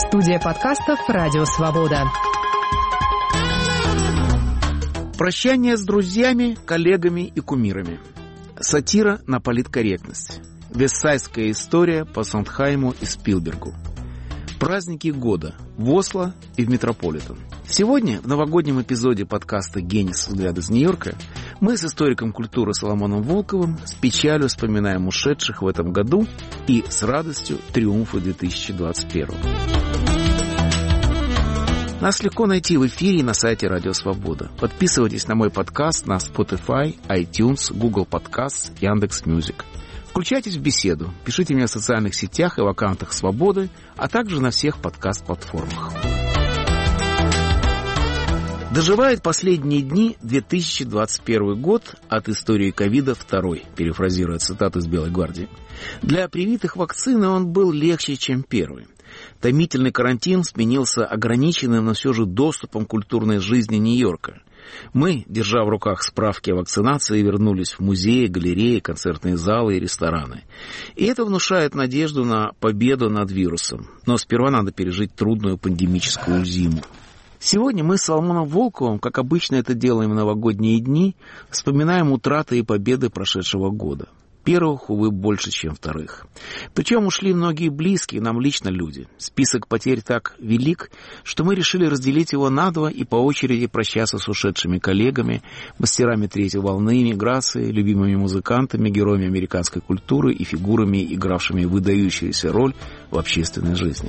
Студия подкастов «Радио Свобода». Прощание с друзьями, коллегами и кумирами. Сатира на политкорректность. Вестсайдская история по Сондхайму и Спилбергу. Праздники года в Осло и в Метрополитен. Сегодня, в новогоднем эпизоде подкаста «Гений. Взгляд из Нью-Йорка», мы с историком культуры Соломоном Волковым с печалью вспоминаем ушедших в этом году и с радостью триумфы 2021. Нас легко найти в эфире и на сайте Радио Свобода. Подписывайтесь на мой подкаст на Spotify, iTunes, Google Podcasts, Яндекс.Мьюзик. Включайтесь в беседу, пишите мне в социальных сетях и в аккаунтах Свободы, а также на всех подкаст-платформах. Доживает последние дни 2021 год, от истории ковида второй, перефразируя цитату из «Белой гвардии». Для привитых вакцины он был легче, чем первый. Томительный карантин сменился ограниченным, но все же доступом к культурной жизни Нью-Йорка. Мы, держа в руках справки о вакцинации, вернулись в музеи, галереи, концертные залы и рестораны. И это внушает надежду на победу над вирусом. Но сперва надо пережить трудную пандемическую зиму. Сегодня мы с Соломоном Волковым, как обычно это делаем в новогодние дни, вспоминаем утраты и победы прошедшего года. Первых, увы, больше, чем вторых. Причем ушли многие близкие нам лично люди. Список потерь так велик, что мы решили разделить его на два и по очереди прощаться с ушедшими коллегами, мастерами третьей волны эмиграции, любимыми музыкантами, героями американской культуры и фигурами, игравшими выдающуюся роль в общественной жизни.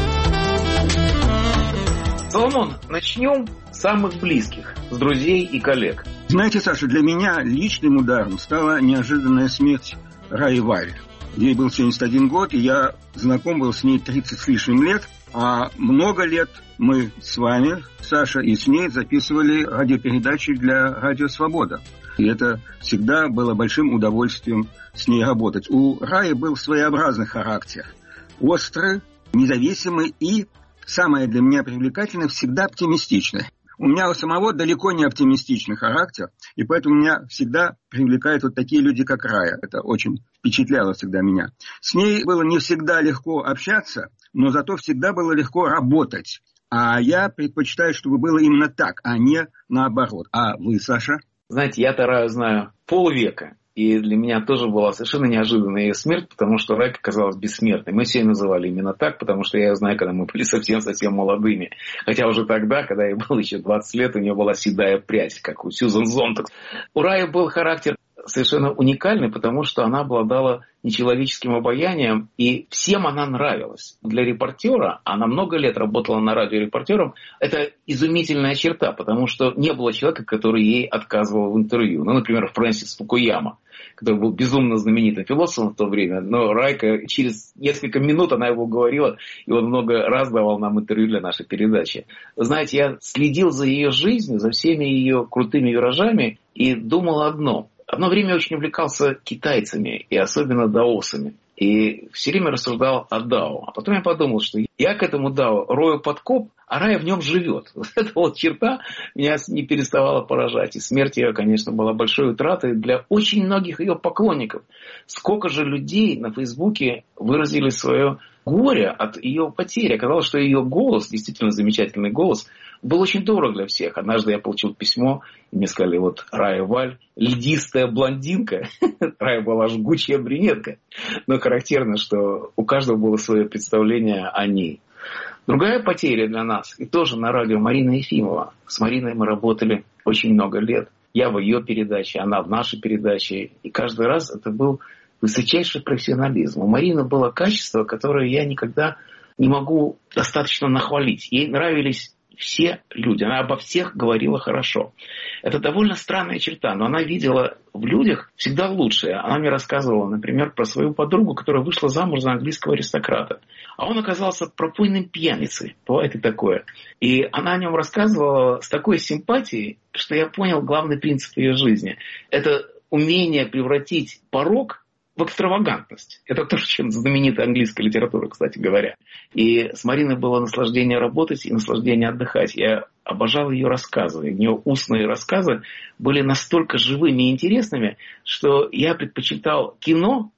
Соломон, начнем с самых близких, с друзей и коллег. Знаете, Саша, для меня личным ударом стала неожиданная смерть Раи Валь. Ей был 71 год, и я знаком был с ней 30 с лишним лет. А много лет мы с вами, Саша, и с ней записывали радиопередачи для Радио Свобода. И это всегда было большим удовольствием с ней работать. У Раи был своеобразный характер. Острый, независимый и, самое для меня привлекательное, всегда оптимистичный. У меня у самого далеко не оптимистичный характер, и поэтому меня всегда привлекают вот такие люди, как Рая. Это очень впечатляло всегда меня. С ней было не всегда легко общаться, но зато всегда было легко работать. А я предпочитаю, чтобы было именно так, а не наоборот. А вы, Саша? Знаете, я-то Раю знаю полвека. И для меня тоже была совершенно неожиданная ее смерть, потому что Райка казалась бессмертной. Мы все ее называли именно так, потому что я ее знаю, когда мы были совсем-совсем молодыми. Хотя уже тогда, когда ей было еще 20 лет, у нее была седая прядь, как у Сьюзан Зонтак. У Раи был характер совершенно уникальный, потому что она обладала нечеловеческим обаянием, и всем она нравилась. Для репортера, она много лет работала на радио репортером, это изумительная черта, потому что не было человека, который ей отказывал в интервью. Ну, например, Фрэнсис Фукуяма, который был безумно знаменитым философом в то время, но Райка через несколько минут она его говорила, и он много раз давал нам интервью для нашей передачи. Вы знаете, я следил за ее жизнью, за всеми ее крутыми виражами и думал одно. Одно время очень увлекался китайцами, и особенно даосами. И все время рассуждал о дао. А потом я подумал, что я к этому дао рою подкоп, а Рая в нем живет. Вот эта вот черта меня не переставала поражать. И смерть ее, конечно, была большой утратой для очень многих ее поклонников. Сколько же людей на Фейсбуке выразили свое горе от ее потери. Оказалось, что ее голос, действительно замечательный голос, был очень дорог для всех. Однажды я получил письмо, и мне сказали, вот Рая Валь, льдистая блондинка. Рая была жгучая брюнетка. Но характерно, что у каждого было свое представление о ней. Другая потеря для нас, и тоже на радио, Марина Ефимова. С Мариной мы работали очень много лет. Я в ее передаче, она в нашей передаче. И каждый раз это был высочайший профессионализм. У Марины было качество, которое я никогда не могу достаточно нахвалить. Ей нравились все люди, она обо всех говорила хорошо. Это довольно странная черта, но она видела в людях всегда лучшее. Она мне рассказывала, например, про свою подругу, которая вышла замуж за английского аристократа. А он оказался пропойным пьяницей. Бывает и такое. И она о нем рассказывала с такой симпатией, что я понял главный принцип ее жизни. Это умение превратить порок в экстравагантность. Это то, чем знаменита английская литература, кстати говоря. И с Мариной было наслаждение работать и наслаждение отдыхать. Я обожал ее рассказы. Ее устные рассказы были настолько живыми и интересными, что я предпочитал кино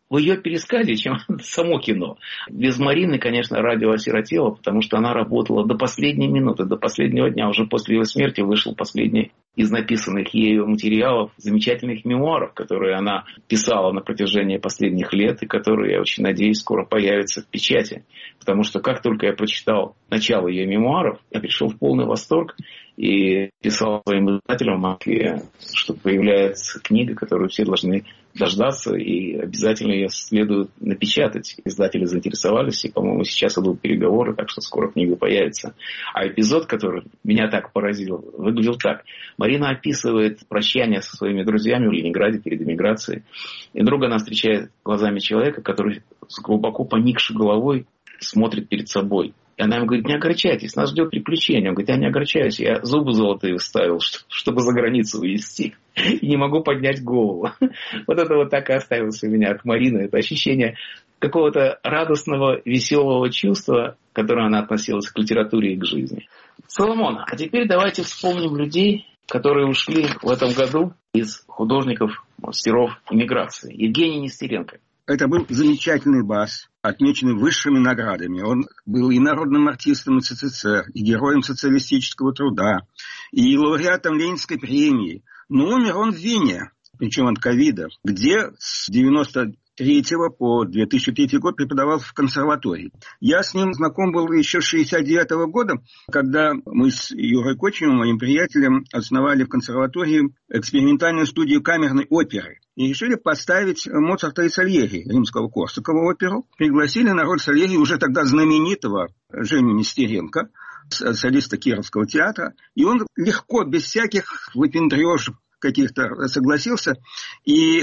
в ее пересказе, чем само кино. Без Марины, конечно, радио осиротело, потому что она работала до последней минуты, до последнего дня. Уже после ее смерти вышел последний из написанных ею материалов, замечательных мемуаров, которые она писала на протяжении последних лет, и которые, я очень надеюсь, скоро появятся в печати. Потому что как только я прочитал начало ее мемуаров, я пришел в полный восторг и писал своим издателям в Москве, что появляется книга, которую все должны дождаться, и обязательно ее следует напечатать. Издатели заинтересовались, и, по-моему, сейчас идут переговоры, так что скоро книга появится. А эпизод, который меня так поразил, выглядел так. Марина описывает прощание со своими друзьями в Ленинграде перед эмиграцией. И вдруг она встречает глазами человека, который с глубоко поникшей головой смотрит перед собой. И она ему говорит: не огорчайтесь, нас ждет приключение. Он говорит: я не огорчаюсь, я зубы золотые вставил, чтобы за границу увезти. И не могу поднять голову. Вот это вот так и осталось у меня от Марины. Это ощущение какого-то радостного, веселого чувства, которое она относилась к литературе и к жизни. Соломон, а теперь давайте вспомним людей, которые ушли в этом году из художников, мастеров эмиграции. Евгений Нестеренко. Это был замечательный бас, отмеченный высшими наградами. Он был и народным артистом СССР, и героем социалистического труда, и лауреатом Ленинской премии. Но умер он в Вене, причем от ковида, где с 1993 по 2003 год преподавал в консерватории. Я с ним знаком был еще с 1969 года, когда мы с Юрой Кочевым, моим приятелем, основали в консерватории экспериментальную студию камерной оперы. И решили поставить Моцарта и Сальери, Римского-Корсакова оперу. Пригласили на роль Сальери уже тогда знаменитого Женю Нестеренко, солиста Кировского театра. И он легко, без всяких выпендрежек каких-то согласился. И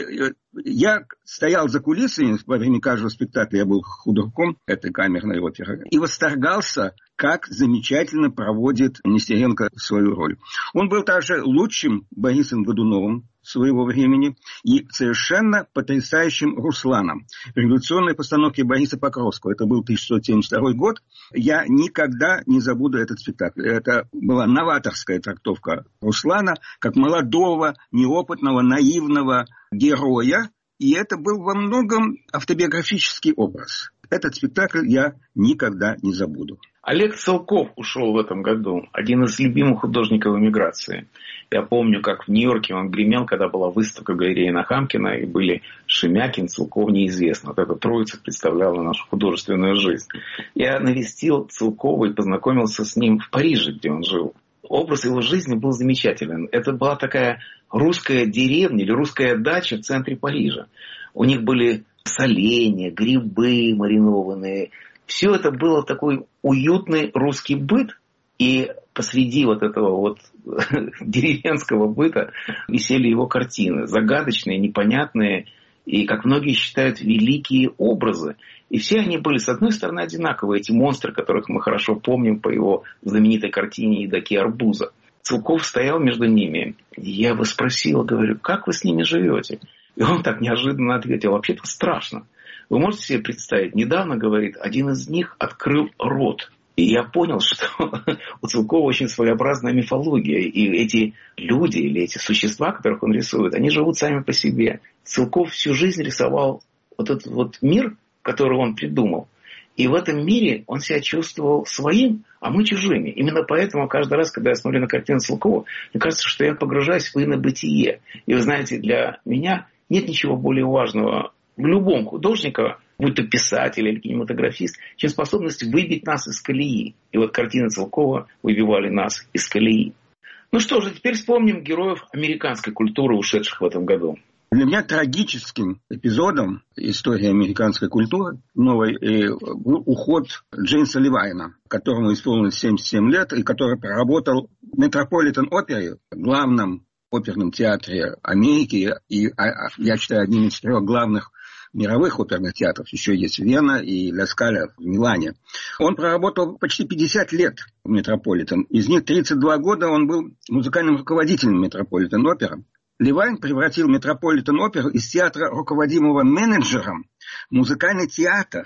я стоял за кулисами во время каждого спектакля, я был художником этой камерной оперы, и восторгался, как замечательно проводит Нестеренко свою роль. Он был также лучшим Борисом Годуновым своего времени и совершенно потрясающим Русланом. В революционной постановке Бориса Покровского, это был 1672 год, я никогда не забуду этот спектакль. Это была новаторская трактовка Руслана, как молодого, неопытного, наивного героя, и это был во многом автобиографический образ. Этот спектакль я никогда не забуду. Олег Целков ушел в этом году, один из любимых художников эмиграции. Я помню, как в Нью-Йорке он гремел, когда была выставка галереи Нахамкина, и были Шемякин, Целков, неизвестно. Вот эта троица представляла нашу художественную жизнь. Я навестил Целкова и познакомился с ним в Париже, где он жил. Образ его жизни был замечателен. Это была такая русская деревня или русская дача в центре Парижа. У них были соленья, грибы маринованные. Все это было такой уютный русский быт, и посреди вот этого вот деревенского быта висели его картины. Загадочные, непонятные и, как многие считают, великие образы. И все они были, с одной стороны, одинаковые. Эти монстры, которых мы хорошо помним по его знаменитой картине «Едоки арбуза». Целков стоял между ними. Я его спросил, говорю: как вы с ними живете? И он так неожиданно ответил: вообще-то страшно. Вы можете себе представить, недавно, говорит, один из них открыл рот. И я понял, что у Целкова очень своеобразная мифология. И эти люди или эти существа, которых он рисует, они живут сами по себе. Целков всю жизнь рисовал вот этот вот мир, который он придумал. И в этом мире он себя чувствовал своим, а мы чужими. Именно поэтому каждый раз, когда я смотрю на картину Целкова, мне кажется, что я погружаюсь в инобытие. И вы знаете, для меня нет ничего более важного в любом художнике, будь то писатель или кинематографист, чем способность выбить нас из колеи. И вот картины Целкова выбивали нас из колеи. Ну что же, теперь вспомним героев американской культуры, ушедших в этом году. Для меня трагическим эпизодом истории американской культуры новой был уход Джеймса Левайна, которому исполнилось 77 лет, и который проработал в Метрополитен-опере, главном оперном театре Америки, и, я считаю, одним из 3 главных мировых оперных театров. Еще есть Вена и Ля Скаля в Милане. Он проработал почти 50 лет в Метрополитен. Из них 32 года он был музыкальным руководителем Метрополитен-оперы. Левайн превратил Метрополитен-оперу из театра, руководимого менеджером, в музыкальный театр,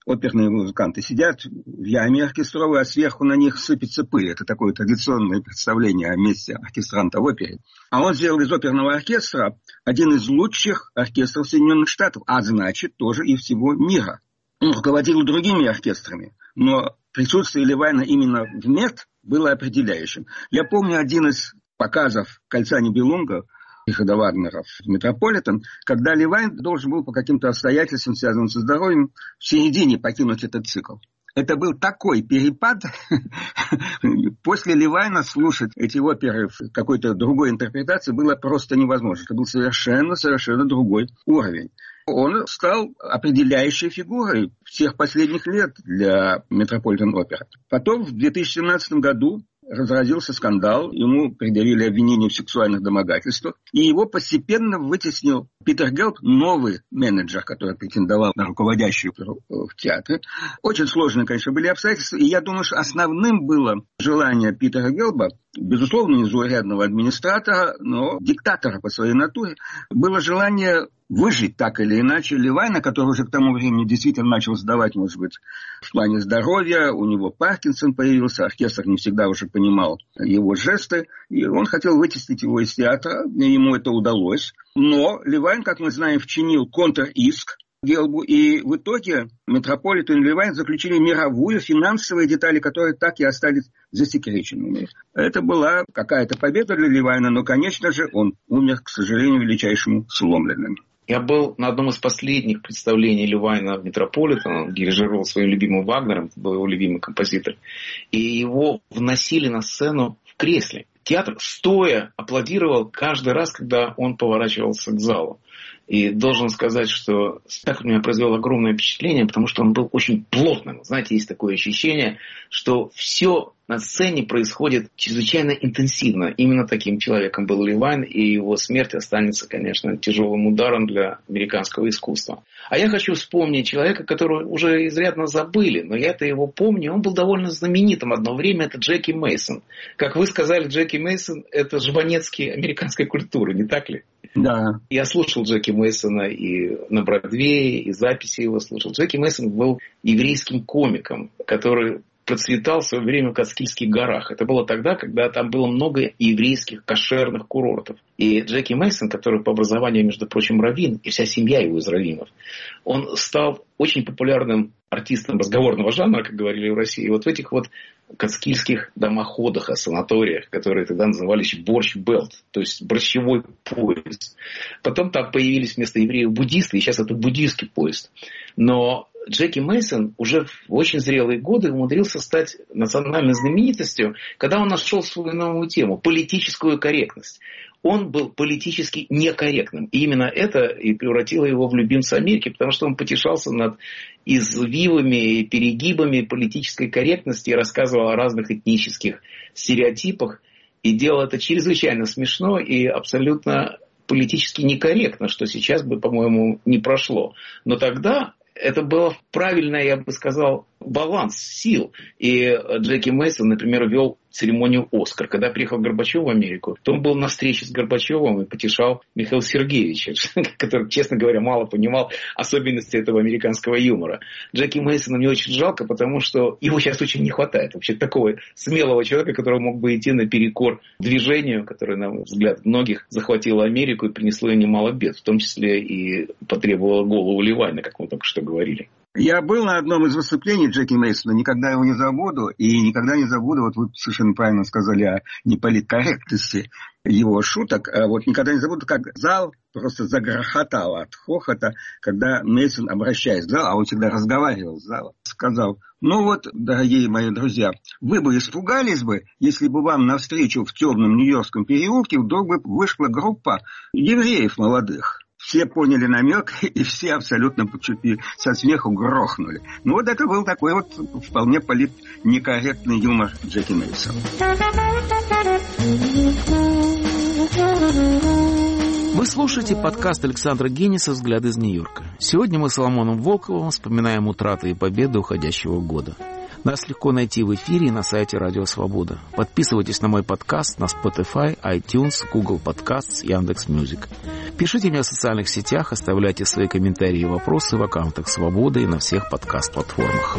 оперные музыканты сидят в яме оркестровой, а сверху на них сыпется пыль. Это такое традиционное представление о месте оркестранта в опере. А он сделал из оперного оркестра один из лучших оркестров Соединенных Штатов, а значит, тоже и всего мира. Он руководил другими оркестрами, но присутствие Левайна именно в МЕТ было определяющим. Я помню один из показов «Кольца Нибелунга» Рихарда Вагнера в Метрополитен, когда Левайн должен был по каким-то обстоятельствам, связанным со здоровьем, в середине покинуть этот цикл. Это был такой перепад. После Левайна слушать эти оперы в какой-то другой интерпретации было просто невозможно. Это был совершенно другой уровень. Он стал определяющей фигурой всех последних лет для Метрополитен-опера. Потом в 2017 году разразился скандал, ему предъявили обвинение в сексуальных домогательствах, и его постепенно вытеснил Питер Гелб, новый менеджер, который претендовал на руководящую в театре. Очень сложные, конечно, были обстоятельства, и я думаю, что основным было желание Питера Гелба, безусловно, незаурядного администратора, но диктатора по своей натуре, было желание выжить так или иначе Левайна, который уже к тому времени действительно начал сдавать, может быть, в плане здоровья, у него Паркинсон появился, оркестр не всегда уже понимал его жесты, и он хотел вытеснить его из театра, и ему это удалось. Но Левайн, как мы знаем, вчинил контр-иск Гелбу, и в итоге Метрополитен и Левайн заключили мировую, финансовые детали, которые так и остались засекреченными. Это была какая-то победа для Левайна, но, конечно же, он умер, к сожалению, величайшему сломленным. Я был на одном из последних представлений Левайна в Метрополитен, он дирижировал своим любимым Вагнером, был его любимый композитор, и его вносили на сцену в кресле. Театр стоя аплодировал каждый раз, когда он поворачивался к залу. И должен сказать, что спектакль меня произвел огромное впечатление, потому что он был очень плотным. Знаете, есть такое ощущение, что все на сцене происходит чрезвычайно интенсивно. Именно таким человеком был Левайн, и его смерть останется, конечно, тяжелым ударом для американского искусства. А я хочу вспомнить человека, которого уже изрядно забыли, но я-то его помню, он был довольно знаменитым одно время, это Джеки Мейсон. Как вы сказали, Джеки Мейсон – это Жванецкий американской культуры, не так ли? Да. Я слушал Джеки Мейсона и на Бродвее, и записи его слушал. Джеки Мейсон был еврейским комиком, который процветал в свое время в Катскильских горах. Это было тогда, когда там было много еврейских кошерных курортов. И Джеки Мейсон, который по образованию, между прочим, раввин, и вся семья его из раввинов, он стал очень популярным артистом разговорного жанра, как говорили в России. И вот в этих вот катскильских домоходах, санаториях, которые тогда назывались борщ-белт, то есть борщевой поезд. Потом там появились вместо евреев буддисты, и сейчас это буддийский поезд. Но Джеки Мейсон уже в очень зрелые годы умудрился стать национальной знаменитостью, когда он нашел свою новую тему – политическую корректность. Он был политически некорректным. И именно это и превратило его в любимца Америки, потому что он потешался над извивами и перегибами политической корректности и рассказывал о разных этнических стереотипах. И делал это чрезвычайно смешно и абсолютно политически некорректно, что сейчас бы, по-моему, не прошло. Но тогда это было правильное, я бы сказал, баланс сил. И Джеки Мейсон, например, вел церемонию «Оскар». Когда приехал Горбачев в Америку, то он был на встрече с Горбачевым и потешал Михаила Сергеевича, который, честно говоря, мало понимал особенности этого американского юмора. Джеки Мейсона мне очень жалко, потому что его сейчас очень не хватает. Вообще такого смелого человека, который мог бы идти наперекор движению, которое, на мой взгляд, многих захватило Америку и принесло ей немало бед, в том числе и потребовало голову Левайна, как мы только что говорили. Я был на одном из выступлений Джеки Мейсона, никогда его не забуду, и никогда не забуду, вот вы совершенно правильно сказали о неполиткорректности его шуток, а вот никогда не забуду, как зал просто загрохотал от хохота, когда Мейсон, обращаясь в зал, а он всегда разговаривал с залом, сказал: ну вот, дорогие мои друзья, вы бы испугались бы, если бы вам навстречу в темном Нью-Йоркском переулке вдруг бы вышла группа евреев молодых. Все поняли намек, и все абсолютно чуть ли со смеху грохнули. Ну вот это был такой вот вполне некорректный юмор Джеки Мейсона. Вы слушаете подкаст Александра Генниса «Взгляд из Нью-Йорка». Сегодня мы с Соломоном Волковым вспоминаем утраты и победы уходящего года. Нас легко найти в эфире и на сайте Радио Свобода. Подписывайтесь на мой подкаст на Spotify, iTunes, Google Podcasts, Яндекс.Мьюзик. Пишите мне в социальных сетях, оставляйте свои комментарии и вопросы в аккаунтах Свободы и на всех подкаст-платформах.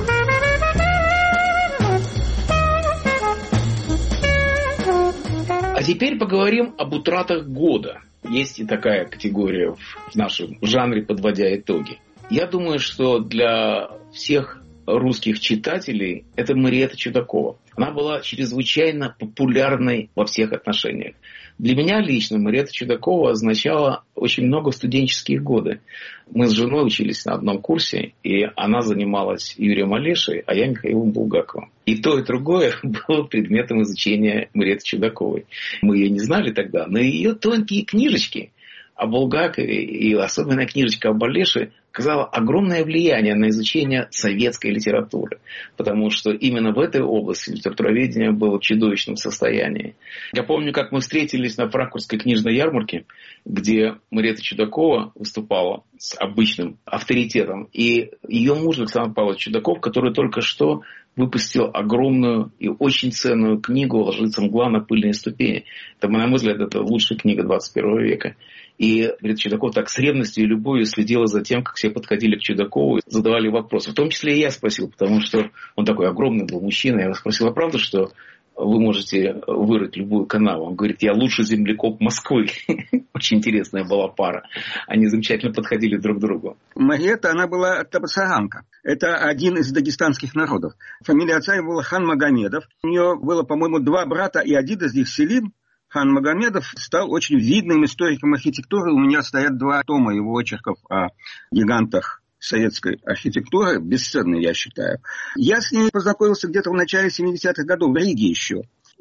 А теперь поговорим об утратах года. Есть и такая категория в нашем жанре, подводя итоги. Я думаю, что для всех русских читателей это Мариэтта Чудакова. Она была чрезвычайно популярной во всех отношениях. Для меня лично Мариэтта Чудакова означала очень много студенческие годы. Мы с женой учились на одном курсе, и она занималась Юрием Олешей, а я Михаилом Булгаковым. И то, и другое было предметом изучения Мариэтты Чудаковой. Мы ее не знали тогда, но ее тонкие книжечки о Булгакове и особенная книжечка об Олеше оказала огромное влияние на изучение советской литературы, потому что именно в этой области литературоведение было в чудовищном состоянии. Я помню, как мы встретились на Франкфуртской книжной ярмарке, где Мариэтта Чудакова выступала с обычным авторитетом, и ее муж Александр Павлович Чудаков, который только что выпустил огромную и очень ценную книгу «Ложится мгла на пыльные ступени». Это, на мой взгляд, это лучшая книга 21 века. И Мариэтта Чудакова так с ревностью и любовью следила за тем, как все подходили к Чудакову и задавали вопросы. В том числе и я спросил, потому что он такой огромный был мужчина. Я спросил, а правда, что вы можете вырыть любую канаву? Он говорит, я лучший землекоп Москвы. Очень интересная была пара. Они замечательно подходили друг к другу. Мариэтта, она была табасаранка. Это один из дагестанских народов. Фамилия отца его была хан Магомедов. У нее было, по-моему, 2 брата, и один из них, Селим, хан Магомедов, стал очень видным историком архитектуры. У меня стоят 2 тома его очерков о гигантах советской архитектуры, бесценные, я считаю. Я с ней познакомился где-то в начале 70-х годов, в Риге еще.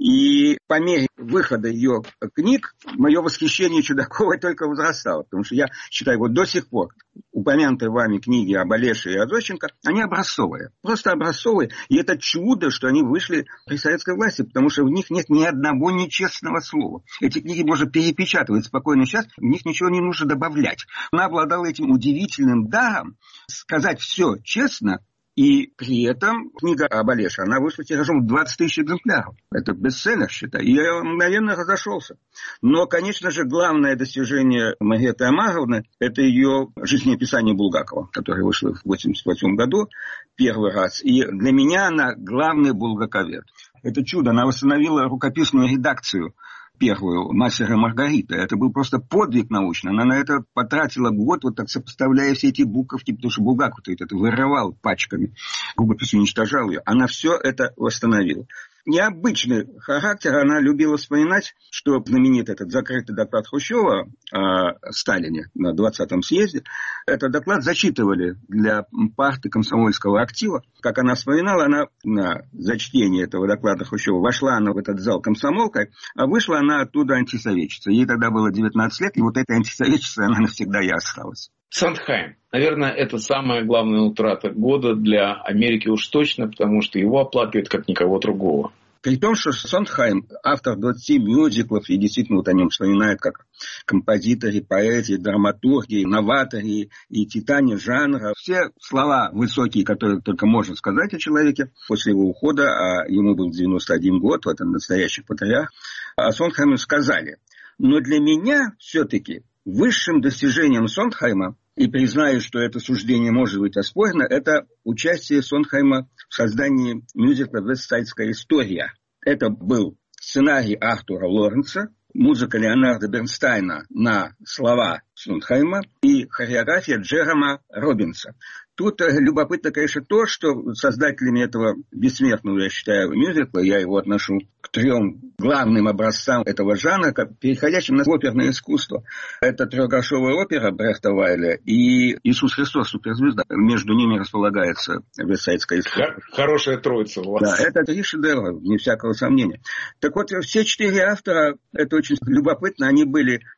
И по мере выхода ее книг, мое восхищение Чудаковой только возрастало. Потому что я считаю, вот до сих пор упомянутые вами книги об Олеше и о Зощенко, они образцовые. Просто образцовые. И это чудо, что они вышли при советской власти, потому что в них нет ни одного нечестного слова. Эти книги можно перепечатывать спокойно сейчас, в них ничего не нужно добавлять. Она обладала этим удивительным даром сказать все честно. И при этом книга об Олеше, она вышла тиражом в 20 тысяч экземпляров. Это бестселлер, считаю. И я мгновенно разошелся. Но, конечно же, главное достижение Мариэтты Омаровны – это ее жизнеописание Булгакова, которое вышло в 1988 году первый раз. И для меня она главный булгаковед. Это чудо. Она восстановила рукописную редакцию первую «Мастера и Маргарита». Это был просто подвиг научный. Она на это потратила год, вот так сопоставляя все эти буковки, потому что Булгаков-то это вырывал пачками, рукопись уничтожал ее. Она все это восстановила. Необычный характер. Она любила вспоминать, что знаменитый этот закрытый доклад Хрущева о Сталине на 20-м съезде, этот доклад зачитывали для парты комсомольского актива. Как она вспоминала, она на зачтение этого доклада Хрущева вошла она в этот зал комсомолкой, а вышла она оттуда антисоветчицей. Ей тогда было 19 лет, и вот этой антисоветчицей она навсегда и осталась. Сондхайм. Наверное, это самая главная утрата года для Америки уж точно, потому что его оплакивают как никого другого. При том, что Сондхайм автор 20 мюзиклов, и действительно вот о нем вспоминают как композиторе, поэте, драматурге, новаторе и титане жанра. Все слова высокие, которые только можно сказать о человеке после его ухода, а ему был 91 год, вот он настоящий патриарх, о Сондхайме сказали. Но для меня все-таки высшим достижением Сондхайма, и признаю, что это суждение может быть оспорено, это участие Сондхайма в создании мюзикла «Вестсайдская история». Это был сценарий Артура Лоренса, музыка Леонарда Бернстайна на слова Сондхайма и хореография Джерома Робинса. Тут любопытно, конечно, то, что создателями этого бессмертного, я считаю, мюзикла, я его отношу к 3 главным образцам этого жанра, переходящим на оперное искусство. Это 3-грошовая опера Брехта Вайля и «Иисус Христос, суперзвезда». Между ними располагается «Вестсайдская история». Хорошая троица у вас. Да, это 3 шедевра, вне всякого сомнения. Так вот, все 4 автора, это очень любопытно, они были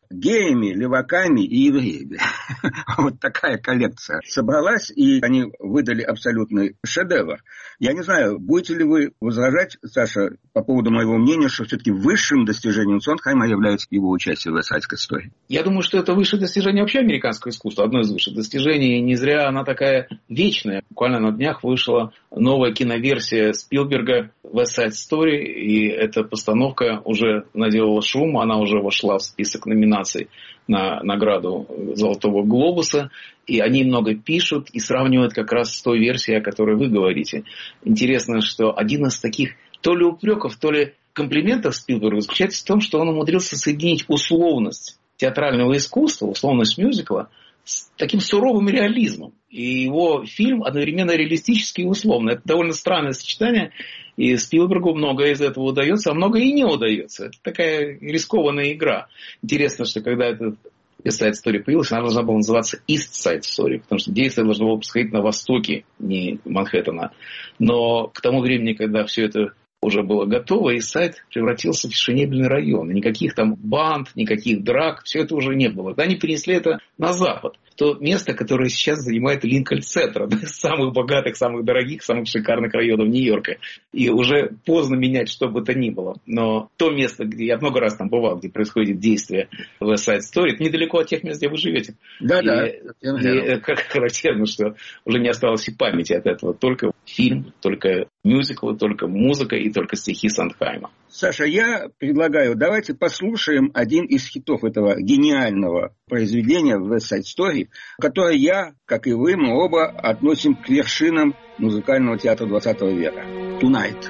геями, леваками и евреями. Вот такая коллекция собралась, и они выдали абсолютный шедевр. Я не знаю, будете ли вы возражать, Саша, по поводу моего мнения, что все-таки высшим достижением Сондхайма является его участие в «Вестсайдской истории». Я думаю, что это высшее достижение вообще американского искусства, одно из высших достижений, и не зря она такая вечная. Буквально на днях вышла новая киноверсия Спилберга «West Side Story», и эта постановка уже наделала шум, она уже вошла в список номинаций на награду «Золотого глобуса», и они много пишут и сравнивают как раз с той версией, о которой вы говорите. Интересно, что один из таких то ли упреков, то ли комплиментов Спилберга заключается в том, что он умудрился соединить условность театрального искусства, условность мюзикла, с таким суровым реализмом. И его фильм одновременно реалистический и условный. Это довольно странное сочетание, и Спилбергу многое из этого удается, а многое и не удается. Это такая рискованная игра. Интересно, что когда этот West Side Story появилась, она должна была называться East Side Story, потому что действие должно было происходить на востоке, не Манхэттена. Но к тому времени, когда все это уже было готово, и сайт превратился в фешенебельный район. Никаких там банд, никаких драк, все это уже не было. Они перенесли это на запад, в то место, которое сейчас занимает Линкольн-центр, одно из самых богатых, самых дорогих, самых шикарных районов Нью-Йорка. И уже поздно менять что бы то ни было. Но то место, где я много раз там бывал, где происходит действие West Side Story, это недалеко от тех мест, где вы живете. Да-да. И как характерно, что уже не осталось и памяти от этого. Только фильм, только мюзиклы, только музыка и только стихи Сондхайма. Саша, я предлагаю, давайте послушаем один из хитов этого гениального произведения West Side Story, которое я, как и вы, мы оба относим к вершинам музыкального театра 20 века. Tonight.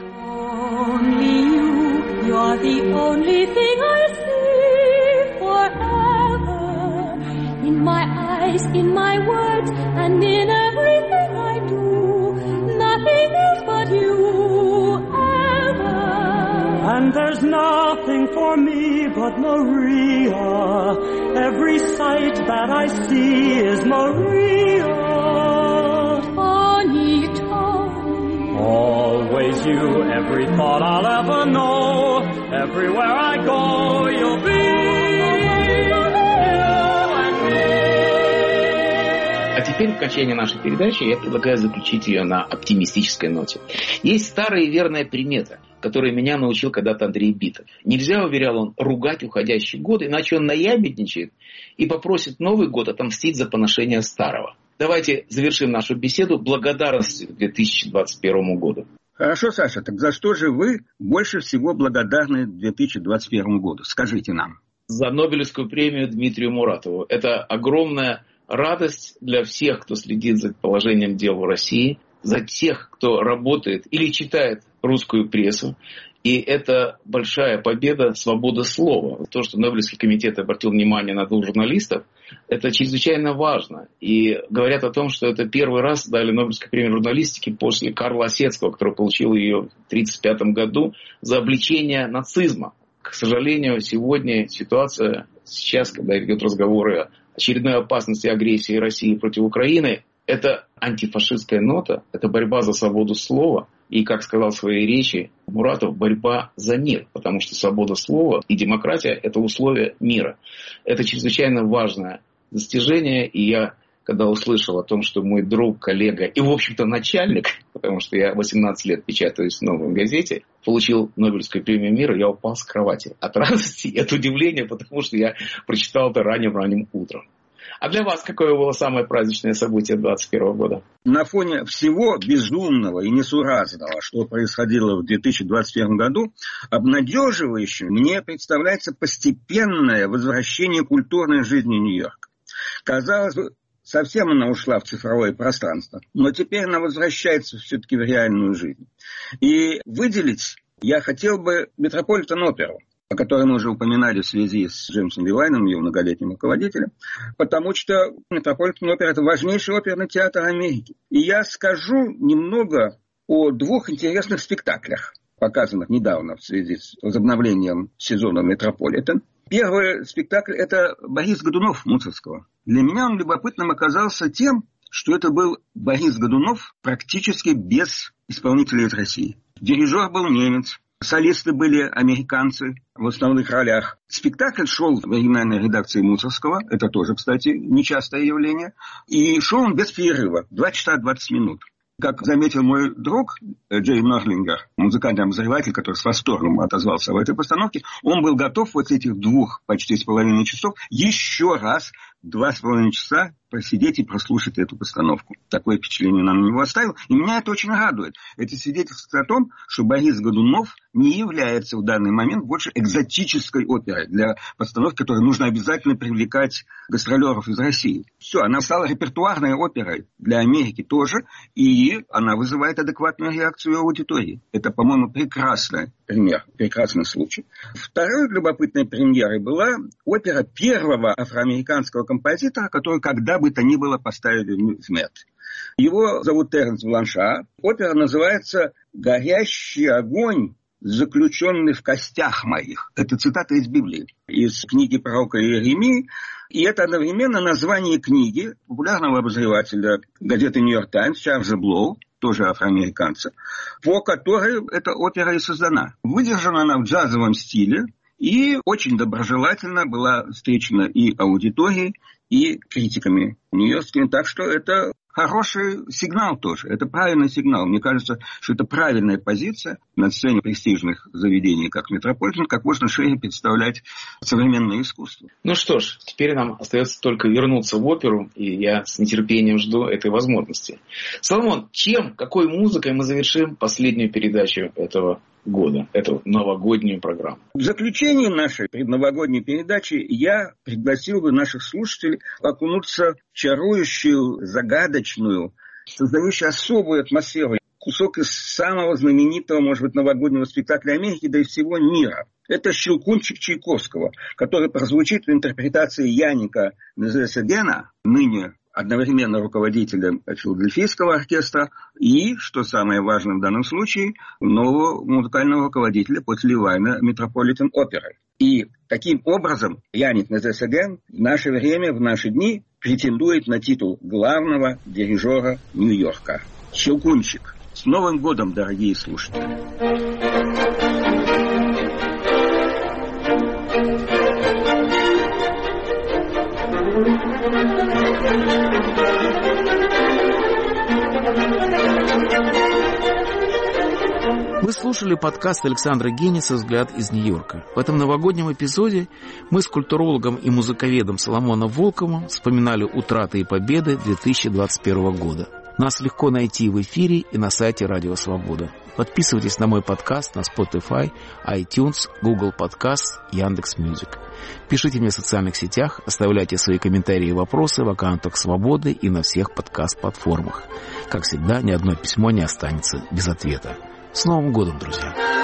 Only you are the only thing I see forever. In my eyes, in my words, and in everything I do. Nothing else but you ever. And there's nothing for me but Maria. Every sight that I see is Maria. Tony, Tony. Always you, every thought I'll ever know. Everywhere I go, you'll be. А теперь, в окончании нашей передачи, я предлагаю заключить ее на оптимистической ноте. Есть старая и верная примета, которой меня научил когда-то Андрей Битов. Нельзя, уверял он, ругать уходящий год, иначе он наябедничает и попросит Новый год отомстить за поношение старого. Давайте завершим нашу беседу благодарностью к 2021 году. Хорошо, Саша, так за что же вы больше всего благодарны 2021 году? Скажите нам. За Нобелевскую премию Дмитрию Муратову. Это огромная радость для всех, кто следит за положением дел в России, за тех, кто работает или читает русскую прессу. И это большая победа свободы слова. То, что Нобелевский комитет обратил внимание на двух журналистов, это чрезвычайно важно. И говорят о том, что это первый раз дали Нобелевскую премию журналистики после Карла Осетского, который получил ее в 1935 году за обличение нацизма. К сожалению, сегодня ситуация, сейчас, когда идет разговоры о очередной опасности агрессии России против Украины, это антифашистская нота, это борьба за свободу слова. И, как сказал в своей речи Муратов, борьба за мир, потому что свобода слова и демократия – это условия мира. Это чрезвычайно важное достижение, и я, когда услышал о том, что мой друг, коллега и, в общем-то, начальник, потому что я 18 лет печатаюсь в «Новой газете», получил Нобелевскую премию мира, я упал с кровати от радости и от удивления, потому что я прочитал это ранним утром. А для вас какое было самое праздничное событие 2021 года? На фоне всего безумного и несуразного, что происходило в 2021 году, обнадеживающим мне представляется постепенное возвращение культурной жизни Нью-Йорка. Казалось бы, совсем она ушла в цифровое пространство, но теперь она возвращается все-таки в реальную жизнь. И выделить я хотел бы Метрополитен-оперу, о которой мы уже упоминали в связи с Джеймсом Левайном, ее многолетним руководителем, потому что Метрополитен-опера – это важнейший оперный театр Америки. И я скажу немного о двух интересных спектаклях, показанных недавно в связи с возобновлением сезона Метрополитен. Первый спектакль – это Борис Годунов Мусоргского. Для меня он любопытным оказался тем, что это был Борис Годунов практически без исполнителей из России. Дирижер был немец, Солисты были американцы в основных ролях. Спектакль шел в оригинальной редакции Мусорского. Это тоже, кстати, нечастое явление. И шел он без перерыва. 2 часа 20 минут. Как заметил мой друг Джей Норлингер, музыкальный обозреватель, который с восторгом отозвался об этой постановке, он был готов вот этих 2 почти с половиной часов еще раз 2,5 часа посидеть и прослушать эту постановку. Такое впечатление он на него оставил. И меня это очень радует. Это свидетельствует о том, что Борис Годунов не является в данный момент больше экзотической оперой для постановки, которой нужно обязательно привлекать гастролеров из России. Все, она стала репертуарной оперой для Америки тоже, и она вызывает адекватную реакцию аудитории. Это, по-моему, прекрасный пример, прекрасный случай. Второй любопытной премьерой была опера первого афроамериканского композитора, который когда бы то ни было поставили в МЭТ. Его зовут Теренс Бланшар. Опера называется «Горящий огонь, заключенный в костях моих». Это цитата из Библии, из книги пророка Иеремии. И это одновременно название книги популярного обозревателя газеты «Нью-Йорк Таймс» Чарльза Блоу, тоже афроамериканца, по которой эта опера и создана. Выдержана она в джазовом стиле и очень доброжелательно была встречена и аудиторией, и критиками нью-йоркскими. Так что это хороший сигнал тоже. Это правильный сигнал. Мне кажется, что это правильная позиция на сцене престижных заведений, как Метрополитен, как можно шире представлять современное искусство. Ну что ж, теперь нам остается только вернуться в оперу, и я с нетерпением жду этой возможности. Соломон, какой музыкой мы завершим последнюю передачу этого года, эту новогоднюю программу? В заключение нашей предновогодней передачи я пригласил бы наших слушателей окунуться в чарующую, загадочную, создающую особую атмосферу кусок из самого знаменитого, может быть, новогоднего спектакля Америки, да и всего мира. Это «Щелкунчик» Чайковского, который прозвучит в интерпретации Яника Незесегена, ныне одновременно руководителем филадельфийского оркестра и, что самое важное в данном случае, нового музыкального руководителя после Левайна Метрополитен оперы. И таким образом Яник Незесеген в наше время, в наши дни претендует на титул главного дирижера Нью-Йорка. «Щелкунчик». С Новым годом, дорогие слушатели! Вы слушали подкаст Александра Гениса «Взгляд из Нью-Йорка». В этом новогоднем эпизоде мы с культурологом и музыковедом Соломоном Волковым вспоминали утраты и победы 2021 года. Нас легко найти в эфире и на сайте Радио Свобода. Подписывайтесь на мой подкаст на Spotify, iTunes, Google Podcasts, Яндекс.Мьюзик. Пишите мне в социальных сетях, оставляйте свои комментарии и вопросы в аккаунтах Свободы и на всех подкаст-платформах. Как всегда, ни одно письмо не останется без ответа. С Новым годом, друзья!